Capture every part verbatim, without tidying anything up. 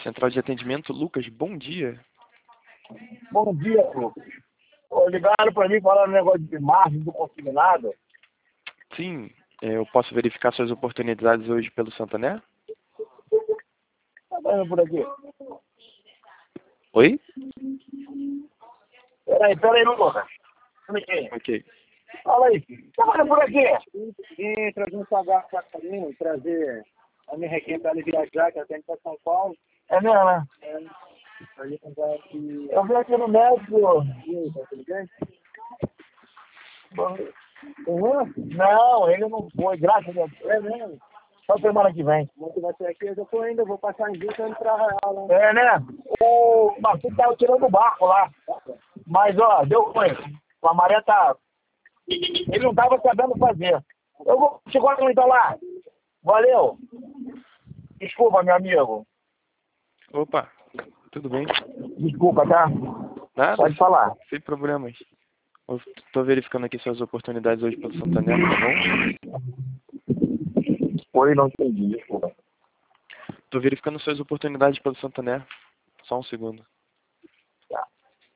Central de atendimento, Lucas, bom dia. Bom dia, Lucas. Pô, ligaram para mim falando um negócio de margem do consignado. Sim, eu posso verificar suas oportunidades hoje pelo Santander? Tá vendo por aqui? Oi? Peraí, peraí, Lucas. Peraí. Ok. Fala aí. Tá vendo por aqui? E trazer um sagar para caminho, trazer a minha requinte para ele viajar, que eu tenho para São Paulo. É mesmo, né? É, pra ele comprar aqui. Eu vim aqui no médico. E aí, tá tudo bem? Uhum. Não, ele não foi, graças a Deus. É mesmo? Só semana que vem. Como que vai ser aqui? Eu tô ainda, vou passar em vista indo pra Arraial, né? É, né? O Marquinhos tava tirando o barco lá. Mas, ó, deu ruim. A maré tá... Ele não tava sabendo fazer. Eu vou... Chegou então lá. Valeu. Desculpa, meu amigo. Opa, tudo bem? Desculpa, tá? Nada, Pode falar. sem problemas. Estou verificando aqui suas oportunidades hoje pelo Santander, tá bom? Oi, não entendi, desculpa. Estou verificando suas oportunidades pelo Santander. Só um segundo. Tá.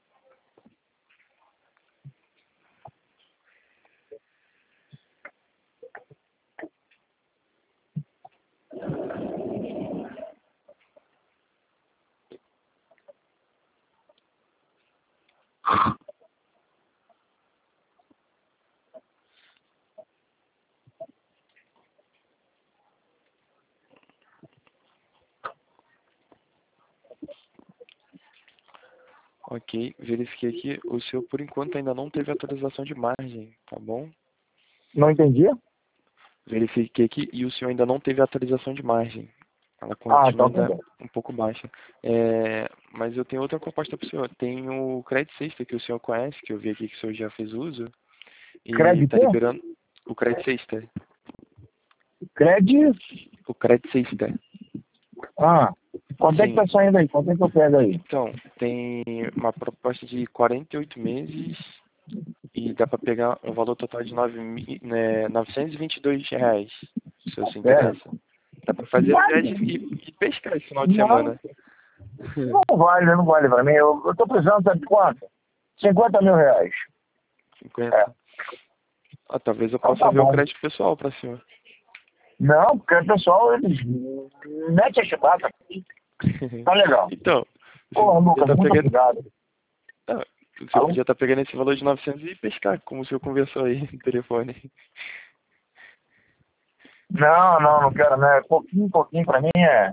Ok, verifiquei aqui. O seu, por enquanto, ainda não teve atualização de margem, tá bom? Não entendi? Verifiquei aqui e o senhor ainda não teve atualização de margem. Ela Ah, continua então tá ainda bem. um pouco baixa. É, mas eu tenho outra proposta para o senhor. Tem o Credit Sexta, que o senhor conhece, que eu vi aqui que o senhor já fez uso. E está Crédito? liberando o Credit Sexta. Crédito? O Credit Sexta. Ah, quanto é que Sim. tá saindo aí? Quanto é que eu pego aí? Então, tem uma proposta de quarenta e oito meses e dá para pegar um valor total de nove mil, né, novecentos e vinte e dois reais, se isso É. interessa. Dá para fazer a viagem e, e pescar esse final de Não, semana. não vale, não vale pra mim. Eu, eu tô precisando, sabe de quanto? cinquenta mil reais. cinquenta. É. Ah, talvez eu Então possa tá ver o bom. crédito pessoal para senhor. Não, porque o pessoal, eles metem a chibata. Tá legal. Então, você Porra, podia Lucas, estar muito pegando. obrigado. Ah, você Alô? podia estar pegando esse valor de novecentos e pescar, como o senhor conversou aí no telefone. Não, não, não quero, né? Pouquinho, pouquinho pra mim é...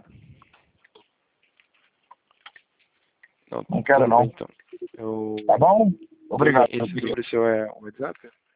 Não, Não quero, tudo bem não. então. Eu... Tá bom? Tudo bem. Obrigado, meu Esse querido. número seu é o WhatsApp?